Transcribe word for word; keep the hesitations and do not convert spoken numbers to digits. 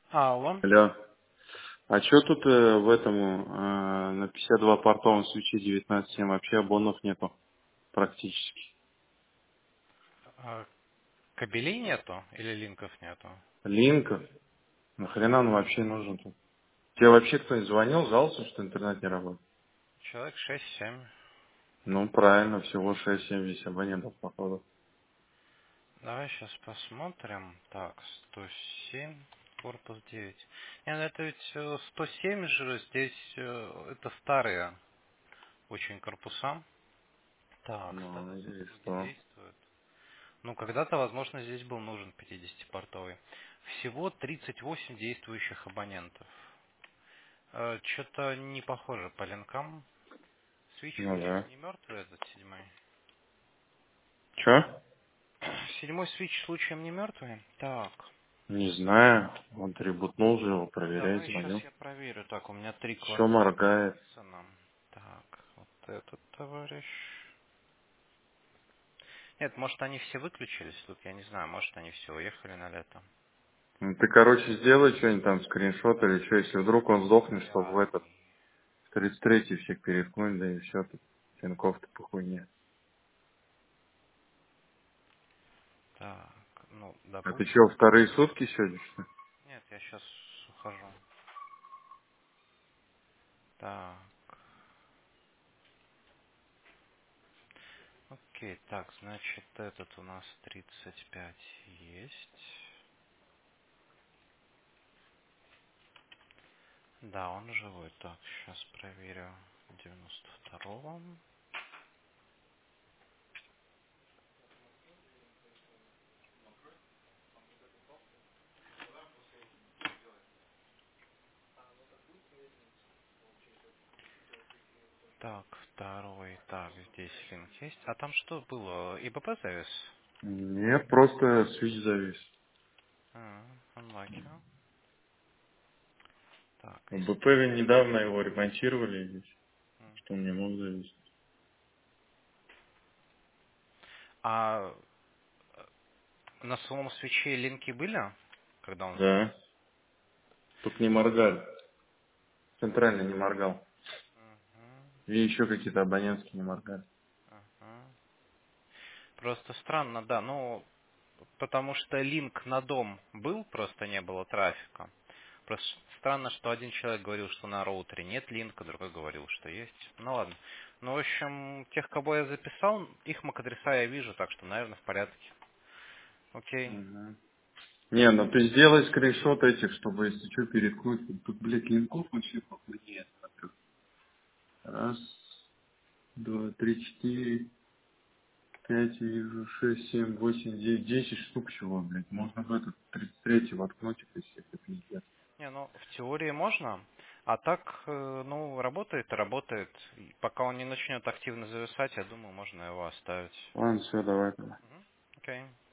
Алло. Алло. А что тут э, в этом э, на пятьдесят два портовом свече девятнадцать семь вообще обонов нету практически? А, кабелей нету или линков нету? Линков? Нахрена он вообще нужен тут? Тебе вообще кто-нибудь звонил, жаловался, что интернет не работает? Человек шесть-семь. Ну, правильно, всего шесть-семь здесь абонентов, походу. Давай сейчас посмотрим. Так, сто семь, корпус девять. Не, ну это ведь э, сто семь же здесь, э, это старые очень корпуса. Так, Ну, статус и услуги что? действует. Ну, когда-то, возможно, здесь был нужен пятидесятипортовый. Всего тридцать восемь действующих абонентов. Что-то не похоже по линкам. Свич Ну случаем да. не мертвый этот седьмой? Че? Седьмой свич случаем не мертвый? Так. Не знаю. Он трибутнул же его, проверять Давай сейчас звонил. я проверю. Так, у меня три Все квартиры моргает. записано. Так, вот этот товарищ. Нет, может они все выключились тут, я не знаю, может они все уехали на лето. Ну, ты, короче, сделай что-нибудь там, скриншот или что, если вдруг он сдохнет, чтобы в этот Пятый. тридцать третий всех переткнуть, да и все, тут Тинькофф-то по хуйне. Так, ну, А ты допустим. что, вторые сутки сегодня, что ли? Нет, я сейчас ухожу. Так, окей, так, значит, этот у нас тридцать пять есть. Да, он живой. Так, сейчас проверю. девяносто второго. Так, второй. Так, здесь линк есть. А там что было? ИБП завис? Нет, просто свич завис. А, unlucky. Так, В если... БП недавно его ремонтировали здесь, м. что он не мог зависеть. А на самом свече линки были, когда он завис? Да, только не моргали. Центрально не моргал. Мгм, И еще какие-то абонентские не моргали. мгм. Просто странно, да, ну, потому что линк на дом был, просто не было трафика. Просто странно, что один человек говорил, что на роутере нет линка, другой говорил, что есть. Ну ладно. Ну, в общем, тех, кого я записал, их мак-адреса я вижу, так что, наверное, в порядке. Окей. Мгм. Не, ну ты сделай скриншот этих, чтобы, если что, переткнуть. Тут, тут, блядь, линков вообще по хуйне, я смотрю. Раз, два, три, четыре, пять, вижу, шесть, семь, восемь, девять, десять штук всего, блядь. Можно в этот тридцать третий воткнуть, если это пиздец. Не, ну, в теории можно, а так, э, ну, работает и работает. И пока он не начнет активно зависать, я думаю, можно его оставить. Ладно, все, давай тогда. Мгм. Окей.